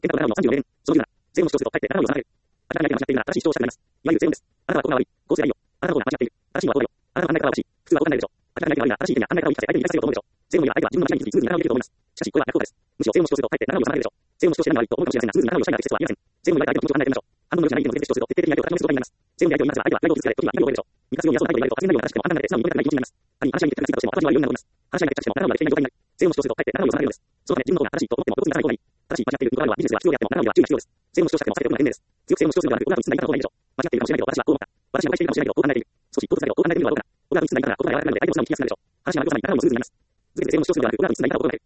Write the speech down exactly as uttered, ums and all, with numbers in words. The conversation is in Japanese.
検討のさんじゅうよねん、そのじゅうなな、税務の主張すると、かえってななを言わされる。あなたが何か間違っているなら、正しい主張をしたくなります。いわゆる正論です。あなたはここが悪い。こうすればいいよ。あなたの方が間違っている。正しいのはこうだよ。あなたの考え方はおかしい。普通はこう考えるでしょう。あなたが何か悪いな、正しい意見や考え方を生かして相手に理解させようと思うでしょう。正論には相手は自分の間違いに気づき、すぐに仲直りできると思います。しかし、これは逆効果です。むしろ正論を主張すると、かえって仲直りをされるでしょう。正論を主張して何が悪いと思うかもしれませんが、すぐに仲直りをしたいなんて説はありません。正論には相手の気持ちを考えてみましょう。半分の余地ない意見を全て主張すると、徹底的に相手を叩きのめすことになります。正論に相手を見ながら、相手はプライドを傷つけられ、時には怒りを覚えるでしょう。味方ように争う相手を言われると、発言内容が正しくても、あんなになって素直に認めたくない気持ちになります。仮に話し合いに結果がついたとしても、後味は悪いようになると思います。話し合いが決着しても、仲直りができていない状態になり、正論を主張すると、かえって仲直りをされるのです。そのため、自分の方が正しいと思っても、どこに行かない方がいい。正しい、間違っている、疑うのはビジネスでは必要であっても、仲直りは注意が必要です。正論を主張したくても、避けておくのが賢明です。強く正論を主張するのではなく、オブラートに包んだ言い方の方がいいでしょう。間違っているかもしれないけど、私はこう思った。私は誤解しているかもしれないけど、こう考えている。少し唐突だけど、こう考えてみるのはどうかな。オブラートに包んだ言い方が言葉が柔らかくなるので、相手を素直に聞きやすくなるでしょう。話が長くなるからもスムーズになります。ずっと正論を主張するのではなく、オブラートに包んだ言い方を心がける。